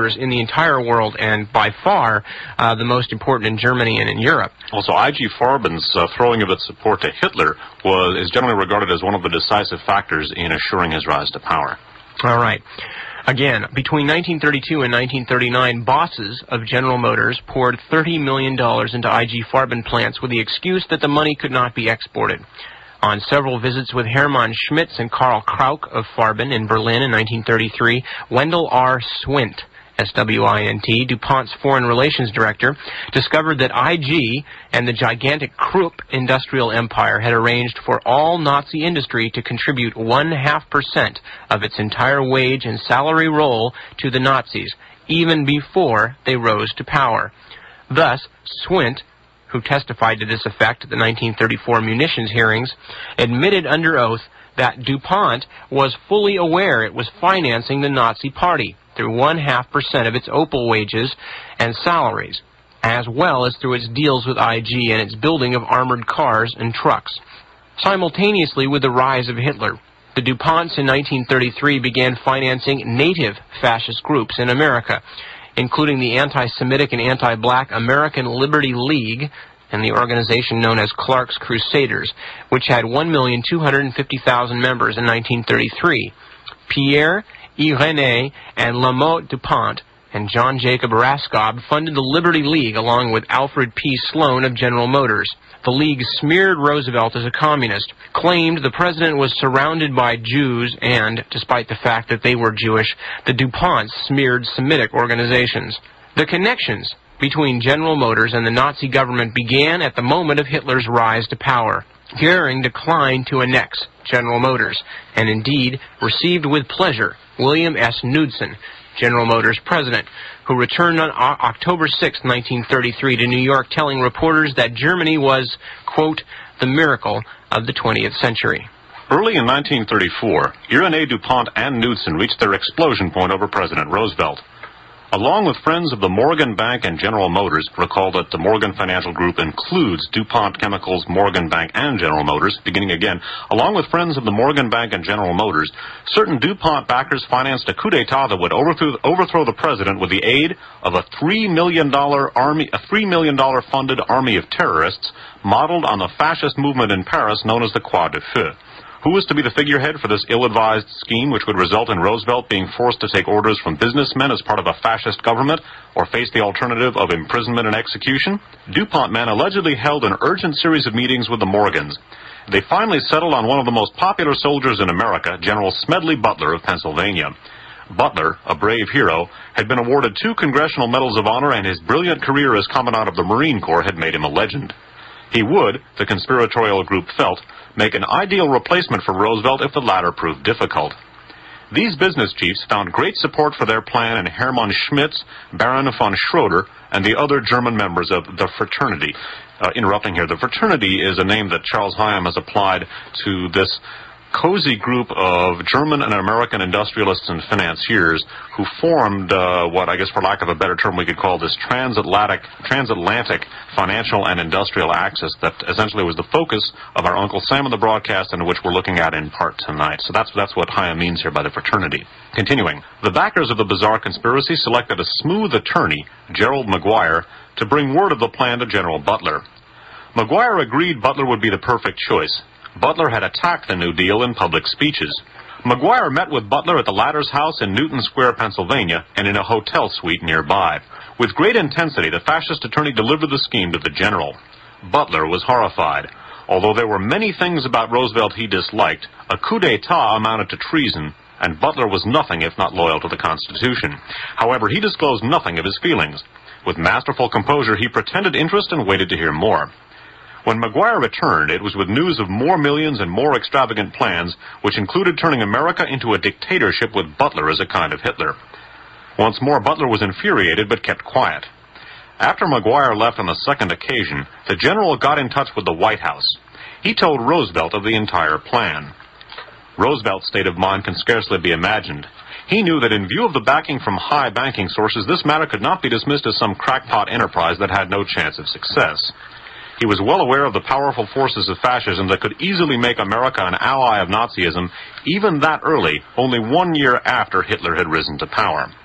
powers in the entire world, and by far uh, the most important in Germany and in Europe. Also, I G Farben's uh, throwing of its support to Hitler was is generally regarded as one of the decisive factors in assuring his rise to power. All right. Again, between nineteen thirty-two and nineteen thirty-nine, bosses of General Motors poured thirty million dollars into I G Farben plants with the excuse that the money could not be exported. On several visits with Hermann Schmitz and Karl Krauk of Farben in Berlin in nineteen thirty-three, Wendell R. Swint, S W I N T, DuPont's foreign relations director, discovered that I G and the gigantic Krupp industrial empire had arranged for all Nazi industry to contribute one half percent of its entire wage and salary roll to the Nazis, even before they rose to power. Thus, Swint, who testified to this effect at the nineteen thirty-four munitions hearings, admitted under oath that DuPont was fully aware it was financing the Nazi Party through one half percent of its Opel wages and salaries, as well as through its deals with I G and its building of armored cars and trucks. Simultaneously with the rise of Hitler, the DuPonts in nineteen thirty-three began financing native fascist groups in America, including the anti-Semitic and anti-black American Liberty League and the organization known as Clark's Crusaders, which had one million two hundred fifty thousand members in nineteen thirty-three. Pierre, Irene, and Lamotte DuPont and John Jacob Raskob funded the Liberty League along with Alfred P. Sloan of General Motors. The League smeared Roosevelt as a communist, claimed the president was surrounded by Jews, and, despite the fact that they were Jewish, the DuPonts smeared Semitic organizations. The connections between General Motors and the Nazi government began at the moment of Hitler's rise to power. Goering declined to annex General Motors, and indeed received with pleasure William S. Knudsen, General Motors president, who returned on October sixth, nineteen thirty-three to New York telling reporters that Germany was, quote, the miracle of the twentieth century. Early in nineteen thirty-four, Irene DuPont and Knudsen reached their explosion point over President Roosevelt. Along with friends of the Morgan Bank and General Motors, recall that the Morgan Financial Group includes DuPont Chemicals, Morgan Bank, and General Motors, beginning again, along with friends of the Morgan Bank and General Motors, certain DuPont backers financed a coup d'etat that would overthrow, overthrow the president with the aid of a three million dollars army, a three million dollars funded army of terrorists modeled on the fascist movement in Paris known as the Croix de Feu. Who was to be the figurehead for this ill-advised scheme, which would result in Roosevelt being forced to take orders from businessmen as part of a fascist government, or face the alternative of imprisonment and execution? DuPont men allegedly held an urgent series of meetings with the Morgans. They finally settled on one of the most popular soldiers in America, General Smedley Butler of Pennsylvania. Butler, a brave hero, had been awarded two Congressional Medals of Honor, and his brilliant career as Commandant of the Marine Corps had made him a legend. He would, the conspiratorial group felt, make an ideal replacement for Roosevelt if the latter proved difficult. These business chiefs found great support for their plan in Hermann Schmitz, Baron von Schroeder, and the other German members of the fraternity. Uh, interrupting here, the fraternity is a name that Charles Hyam has applied to this cozy group of German and American industrialists and financiers who formed uh, what, I guess for lack of a better term, we could call this transatlantic, transatlantic financial and industrial axis that essentially was the focus of our Uncle Sam in the broadcast, and which we're looking at in part tonight. So that's, that's what Hyam means here by the fraternity. Continuing, the backers of the bizarre conspiracy selected a smooth attorney, Gerald McGuire, to bring word of the plan to General Butler. McGuire agreed Butler would be the perfect choice. Butler had attacked the New Deal in public speeches. McGuire met with Butler at the latter's house in Newton Square, Pennsylvania, and in a hotel suite nearby. With great intensity, the fascist attorney delivered the scheme to the general. Butler was horrified. Although there were many things about Roosevelt he disliked, a coup d'etat amounted to treason, and Butler was nothing if not loyal to the Constitution. However, he disclosed nothing of his feelings. With masterful composure, he pretended interest and waited to hear more. When McGuire returned, it was with news of more millions and more extravagant plans, which included turning America into a dictatorship with Butler as a kind of Hitler. Once more, Butler was infuriated but kept quiet. After McGuire left on the second occasion, the general got in touch with the White House. He told Roosevelt of the entire plan. Roosevelt's state of mind can scarcely be imagined. He knew that in view of the backing from high banking sources, this matter could not be dismissed as some crackpot enterprise that had no chance of success. He was well aware of the powerful forces of fascism that could easily make America an ally of Nazism, even that early, only one year after Hitler had risen to power.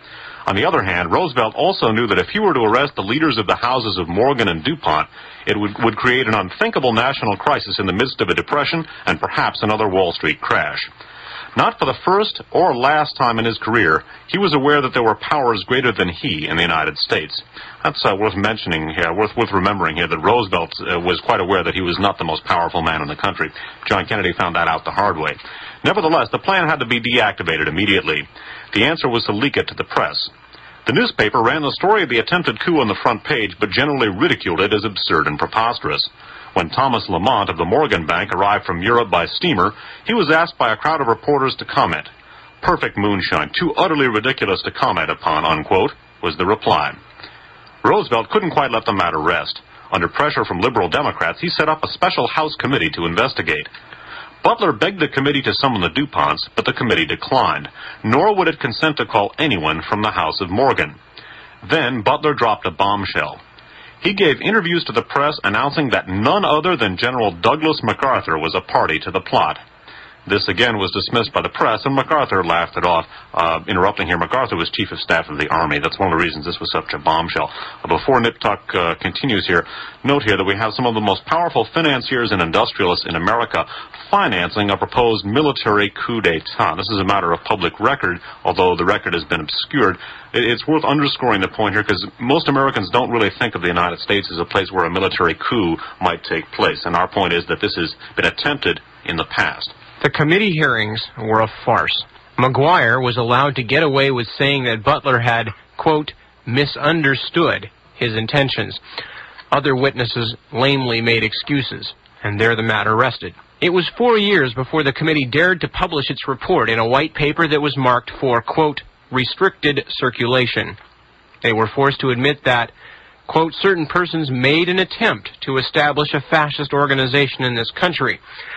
On the other hand, Roosevelt also knew that if he were to arrest the leaders of the houses of Morgan and DuPont, it would, would create an unthinkable national crisis in the midst of a depression and perhaps another Wall Street crash. Not for the first or last time in his career, he was aware that there were powers greater than he in the United States. That's uh, worth mentioning here, worth, worth remembering here, that Roosevelt uh, was quite aware that he was not the most powerful man in the country. John Kennedy found that out the hard way. Nevertheless, the plan had to be deactivated immediately. The answer was to leak it to the press. The newspaper ran the story of the attempted coup on the front page, but generally ridiculed it as absurd and preposterous. When Thomas Lamont of the Morgan Bank arrived from Europe by steamer, he was asked by a crowd of reporters to comment. "Perfect moonshine, too utterly ridiculous to comment upon," unquote, was the reply. Roosevelt couldn't quite let the matter rest. Under pressure from liberal Democrats, he set up a special House committee to investigate. Butler begged the committee to summon the DuPonts, but the committee declined, nor would it consent to call anyone from the House of Morgan. Then Butler dropped a bombshell. He gave interviews to the press announcing that none other than General Douglas MacArthur was a party to the plot. This again was dismissed by the press, and MacArthur laughed it off. Uh, interrupting here, MacArthur was Chief of Staff of the Army. That's one of the reasons this was such a bombshell. Uh, before Nip Tuck uh, continues here, note here that we have some of the most powerful financiers and industrialists in America financing a proposed military coup d'etat. This is a matter of public record, although the record has been obscured. It, it's worth underscoring the point here, because most Americans don't really think of the United States as a place where a military coup might take place. And our point is that this has been attempted in the past. The committee hearings were a farce. McGuire was allowed to get away with saying that Butler had, quote, misunderstood his intentions. Other witnesses lamely made excuses, and there the matter rested. It was four years before the committee dared to publish its report in a white paper that was marked for, quote, restricted circulation. They were forced to admit that, quote, certain persons made an attempt to establish a fascist organization in this country.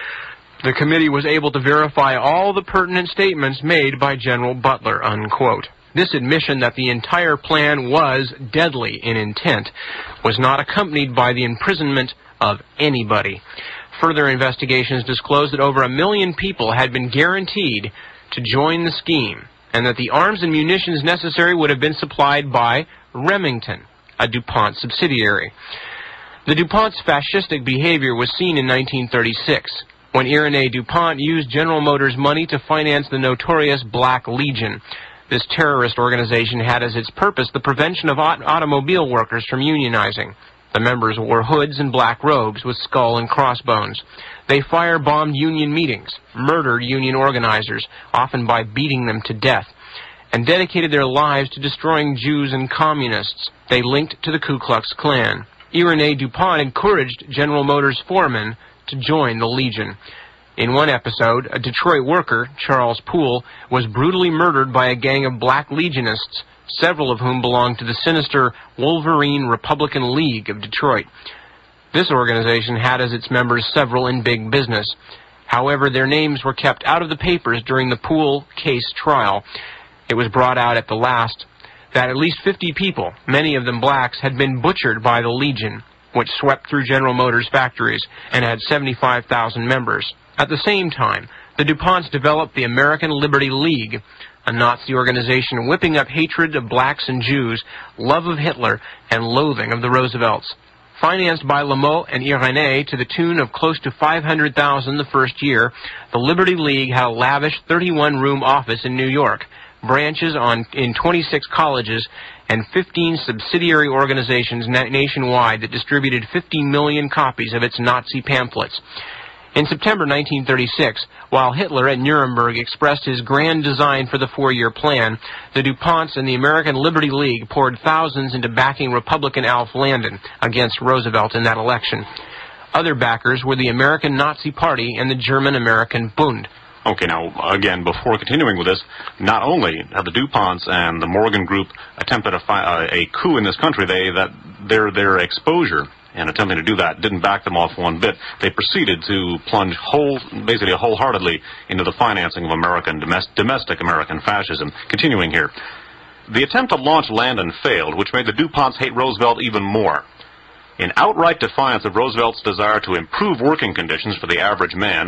The committee was able to verify all the pertinent statements made by General Butler, unquote. This admission that the entire plan was deadly in intent was not accompanied by the imprisonment of anybody. Further investigations disclosed that over a million people had been guaranteed to join the scheme, and that the arms and munitions necessary would have been supplied by Remington, a DuPont subsidiary. The DuPont's fascistic behavior was seen in nineteen thirty-six. When Irénée DuPont used General Motors' money to finance the notorious Black Legion. This terrorist organization had as its purpose the prevention of aut- automobile workers from unionizing. The members wore hoods and black robes with skull and crossbones. They firebombed union meetings, murdered union organizers, often by beating them to death, and dedicated their lives to destroying Jews and communists. They linked to the Ku Klux Klan. Irénée DuPont encouraged General Motors' foreman to join the Legion. In one episode, a Detroit worker, Charles Poole, was brutally murdered by a gang of Black Legionists, several of whom belonged to the sinister Wolverine Republican League of Detroit. This organization had as its members several in big business. However, their names were kept out of the papers during the Poole case trial. It was brought out at the last that at least fifty people, many of them blacks, had been butchered by the Legion, which swept through General Motors factories and had seventy-five thousand members. At the same time, the DuPonts developed the American Liberty League, a Nazi organization whipping up hatred of blacks and Jews, love of Hitler, and loathing of the Roosevelts. Financed by Lamont and Irénée to the tune of close to five hundred thousand dollars the first year, the Liberty League had a lavish thirty-one room office in New York, branches on in twenty-six colleges, and fifteen subsidiary organizations na- nationwide that distributed fifty million copies of its Nazi pamphlets. In September nineteen thirty-six, while Hitler at Nuremberg expressed his grand design for the four-year plan, the DuPonts and the American Liberty League poured thousands into backing Republican Alf Landon against Roosevelt in that election. Other backers were the American Nazi Party and the German-American Bund. Okay, now, again, before continuing with this, not only have the DuPonts and the Morgan Group attempted a, fi- uh, a coup in this country, they that their their exposure in attempting to do that didn't back them off one bit. They proceeded to plunge whole, basically wholeheartedly into the financing of American, domestic, domestic American fascism. Continuing here. The attempt to launch Landon failed, which made the DuPonts hate Roosevelt even more. In outright defiance of Roosevelt's desire to improve working conditions for the average man,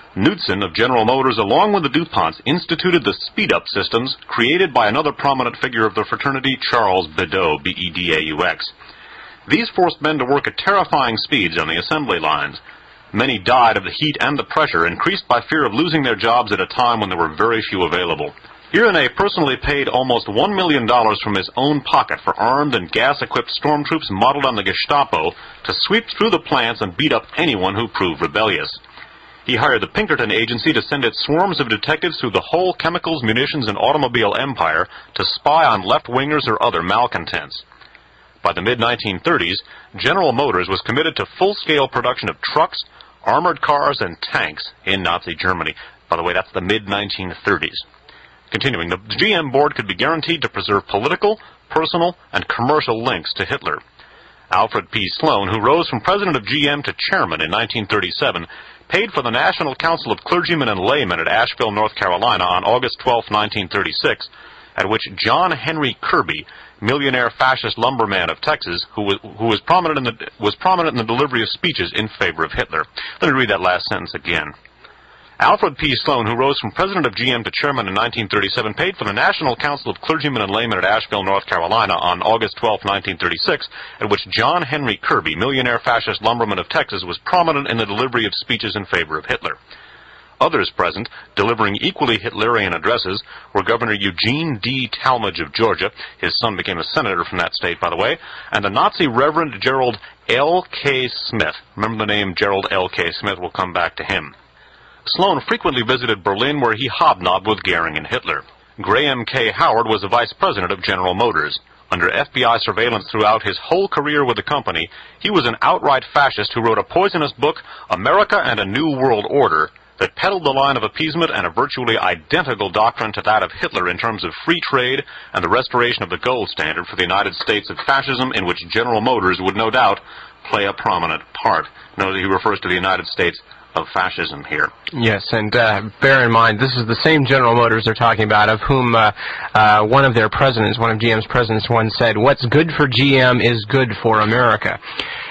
Knudsen of General Motors, along with the DuPonts, instituted the speed-up systems created by another prominent figure of the fraternity, Charles Bedaux, B E D A U X. These forced men to work at terrifying speeds on the assembly lines. Many died of the heat and the pressure, increased by fear of losing their jobs at a time when there were very few available. Irénée personally paid almost one million dollars from his own pocket for armed and gas-equipped stormtroops modeled on the Gestapo to sweep through the plants and beat up anyone who proved rebellious. He hired the Pinkerton Agency to send its swarms of detectives through the whole chemicals, munitions, and automobile empire to spy on left-wingers or other malcontents. By the mid nineteen thirties, General Motors was committed to full-scale production of trucks, armored cars, and tanks in Nazi Germany. By the way, that's the mid nineteen thirties. Continuing, the G M board could be guaranteed to preserve political, personal, and commercial links to Hitler. Alfred P. Sloan, who rose from president of G M to chairman in nineteen thirty-seven, paid for the National Council of Clergymen and Laymen at Asheville, North Carolina on August twelfth, nineteen thirty-six, at which John Henry Kirby, millionaire fascist lumberman of Texas, who was, who was prominent in the was prominent in the delivery of speeches in favor of Hitler. Let me read that last sentence again. Alfred P. Sloan, who rose from president of G M to chairman in nineteen thirty-seven, paid for the National Council of Clergymen and Laymen at Asheville, North Carolina on August twelfth, nineteen thirty-six, at which John Henry Kirby, millionaire fascist lumberman of Texas, was prominent in the delivery of speeches in favor of Hitler. Others present, delivering equally Hitlerian addresses, were Governor Eugene D. Talmadge of Georgia — his son became a senator from that state, by the way — and the Nazi Reverend Gerald L K. Smith. Remember the name Gerald L K. Smith, we'll come back to him. Sloan frequently visited Berlin, where he hobnobbed with Goering and Hitler. Graham K. Howard was the vice president of General Motors. Under F B I surveillance throughout his whole career with the company, he was an outright fascist who wrote a poisonous book, America and a New World Order, that peddled the line of appeasement and a virtually identical doctrine to that of Hitler in terms of free trade and the restoration of the gold standard for the United States of fascism, in which General Motors would no doubt play a prominent part. Note that he refers to the United States of fascism here. Yes, and uh, bear in mind, this is the same General Motors they're talking about, of whom uh, uh, one of their presidents, one of G M's presidents once said, "What's good for G M is good for America."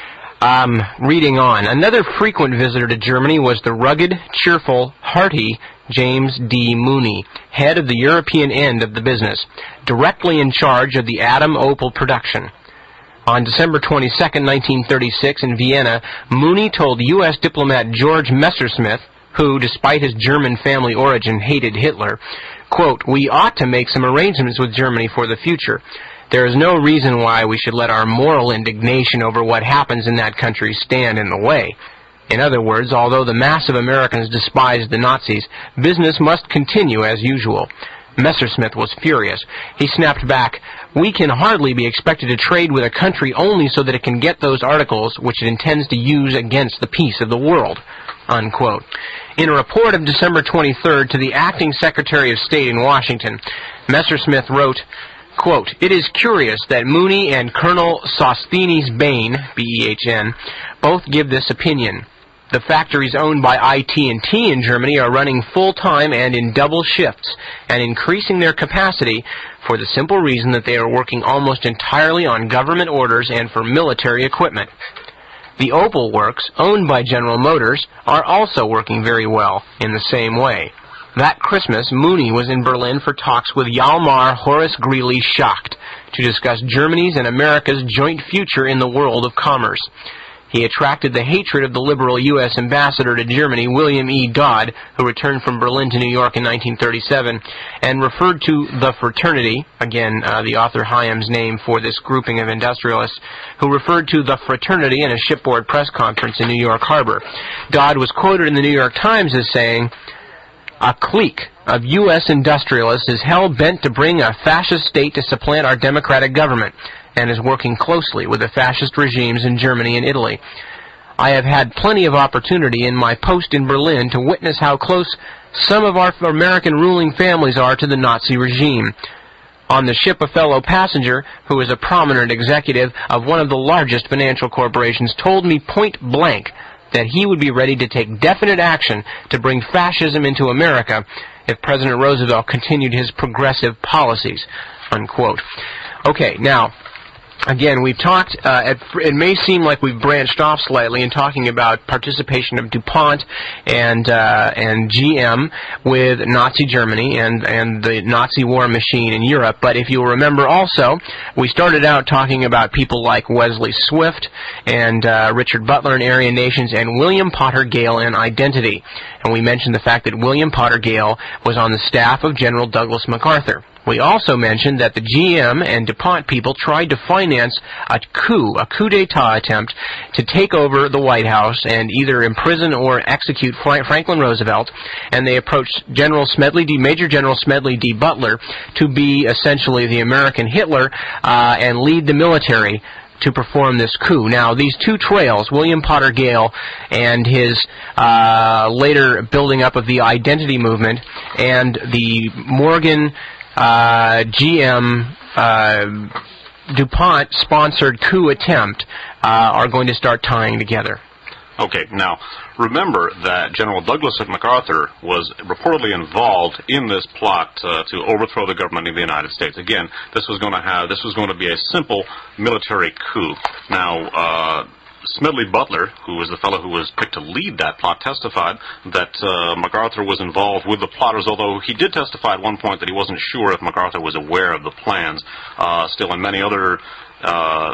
Um, reading on, another frequent visitor to Germany was the rugged, cheerful, hearty James D. Mooney, head of the European end of the business, directly in charge of the Atom Opel production. On December twenty-second, nineteen thirty-six, in Vienna, Mooney told U S diplomat George Messersmith, who, despite his German family origin, hated Hitler, quote, "We ought to make some arrangements with Germany for the future. There is no reason why we should let our moral indignation over what happens in that country stand in the way." In other words, although the mass of Americans despised the Nazis, business must continue as usual. Messersmith was furious. He snapped back, "We can hardly be expected to trade with a country only so that it can get those articles which it intends to use against the peace of the world," unquote. In a report of December twenty-third to the acting Secretary of State in Washington, Messersmith wrote, quote, "It is curious that Mooney and Colonel Sosthenes Bain, B E H N, both give this opinion. The factories owned by I T and T in Germany are running full-time and in double shifts, and increasing their capacity for the simple reason that they are working almost entirely on government orders and for military equipment. The Opel works, owned by General Motors, are also working very well in the same way." That Christmas, Mooney was in Berlin for talks with Hjalmar Horace Greeley Schacht to discuss Germany's and America's joint future in the world of commerce. He attracted the hatred of the liberal U S ambassador to Germany, William E. Dodd, who returned from Berlin to New York in nineteen thirty-seven, and referred to the fraternity, again, uh, the author Hayam's name for this grouping of industrialists, who referred to the fraternity in a shipboard press conference in New York Harbor. Dodd was quoted in the New York Times as saying, "A clique of U S industrialists is hell-bent to bring a fascist state to supplant our democratic government, and is working closely with the fascist regimes in Germany and Italy. I have had plenty of opportunity in my post in Berlin to witness how close some of our American ruling families are to the Nazi regime. On the ship, a fellow passenger, who is a prominent executive of one of the largest financial corporations, told me point blank that he would be ready to take definite action to bring fascism into America if President Roosevelt continued his progressive policies," unquote. Okay, now, Again, we've talked, uh, at, it may seem like we've branched off slightly in talking about participation of DuPont and uh, and G M with Nazi Germany and, and the Nazi war machine in Europe, but if you'll remember also, we started out talking about people like Wesley Swift and uh, Richard Butler in Aryan Nations and William Potter Gale in Identity. And we mentioned the fact that William Potter Gale was on the staff of General Douglas MacArthur. We also mentioned that the G M and DuPont people tried to finance a coup, a coup d'etat attempt to take over the White House and either imprison or execute Franklin Roosevelt, and they approached General Smedley D. Major General Smedley D. Butler to be essentially the American Hitler uh, and lead the military to perform this coup. Now, these two trails, William Potter Gale and his uh, later building up of the identity movement, and the Morgan uh, G M uh, DuPont-sponsored coup attempt, uh, are going to start tying together. Okay, now, remember that General Douglas MacArthur was reportedly involved in this plot uh, to overthrow the government of the United States. Again, this was going to have, this was going to be a simple military coup. Now, uh, Smedley Butler, who was the fellow who was picked to lead that plot, testified that uh, MacArthur was involved with the plotters, although he did testify at one point that he wasn't sure if MacArthur was aware of the plans. Uh, still, in many other uh,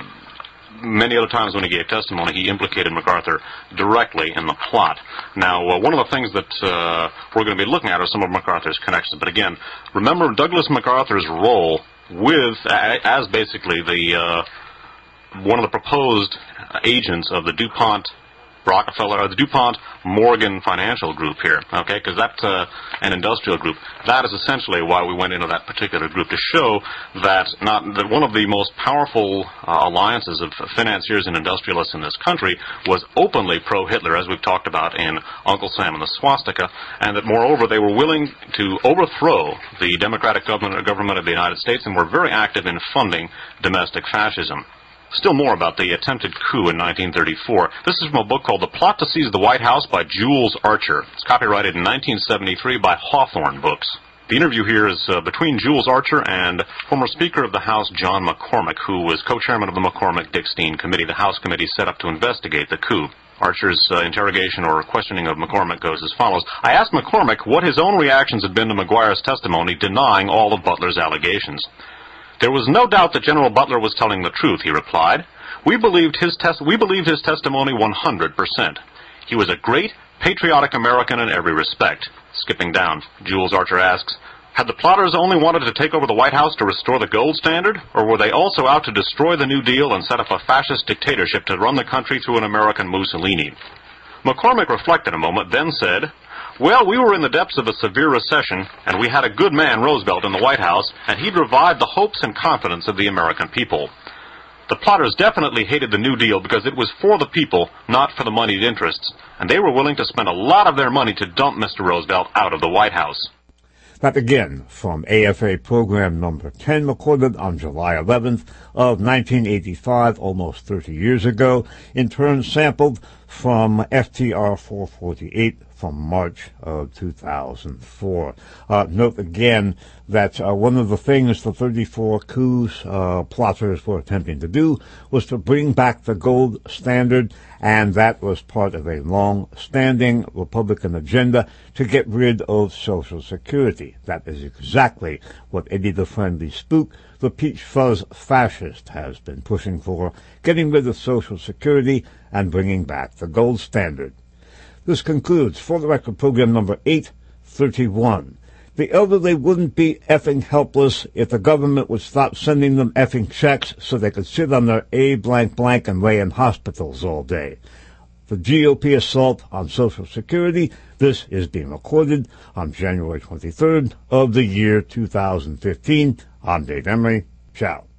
Many other times when he gave testimony, he implicated MacArthur directly in the plot. Now, uh, one of the things that uh, we're going to be looking at are some of MacArthur's connections. But again, remember Douglas MacArthur's role with, as basically the uh, one of the proposed agents of the DuPont Rockefeller, or the DuPont Morgan Financial Group here, okay, because that's uh, an industrial group. That is essentially why we went into that particular group, to show that not that one of the most powerful uh, alliances of financiers and industrialists in this country was openly pro-Hitler, as we've talked about in Uncle Sam and the Swastika, and that moreover they were willing to overthrow the democratic government, government of the United States and were very active in funding domestic fascism. Still more about the attempted coup in nineteen thirty-four. This is from a book called The Plot to Seize the White House by Jules Archer. It's copyrighted in nineteen seventy-three by Hawthorne Books. The interview here is uh, between Jules Archer and former Speaker of the House John McCormack, who was co-chairman of the McCormack-Dickstein Committee, the House committee set up to investigate the coup. Archer's uh, interrogation or questioning of McCormack goes as follows. I asked McCormack what his own reactions had been to McGuire's testimony denying all of Butler's allegations. There was no doubt that General Butler was telling the truth, he replied. We believed his, tes- we believed his testimony one hundred percent. He was a great, patriotic American in every respect. Skipping down, Jules Archer asks, had the plotters only wanted to take over the White House to restore the gold standard, or were they also out to destroy the New Deal and set up a fascist dictatorship to run the country through an American Mussolini? McCormack reflected a moment, then said, well, we were in the depths of a severe recession, and we had a good man, Roosevelt, in the White House, and he'd revived the hopes and confidence of the American people. The plotters definitely hated the New Deal because it was for the people, not for the moneyed interests, and they were willing to spend a lot of their money to dump Mister Roosevelt out of the White House. That again from A F A program number ten, recorded on July eleventh of nineteen eighty-five, almost thirty years ago, in turn sampled from F T R four forty-eight from March of two thousand four. Uh, note again that uh, one of the things the thirty-four coups uh, plotters were attempting to do was to bring back the gold standard, and that was part of a long-standing Republican agenda to get rid of Social Security. That is exactly what Eddie the Friendly Spook, the Peach Fuzz fascist, has been pushing for, getting rid of Social Security and bringing back the gold standard. This concludes For the Record program number eight thirty-one. The elderly wouldn't be effing helpless if the government would stop sending them effing checks so they could sit on their A blank blank and lay in hospitals all day. The G O P assault on Social Security, this is being recorded on January twenty-third of the year two thousand fifteen. I'm Dave Emery. Ciao.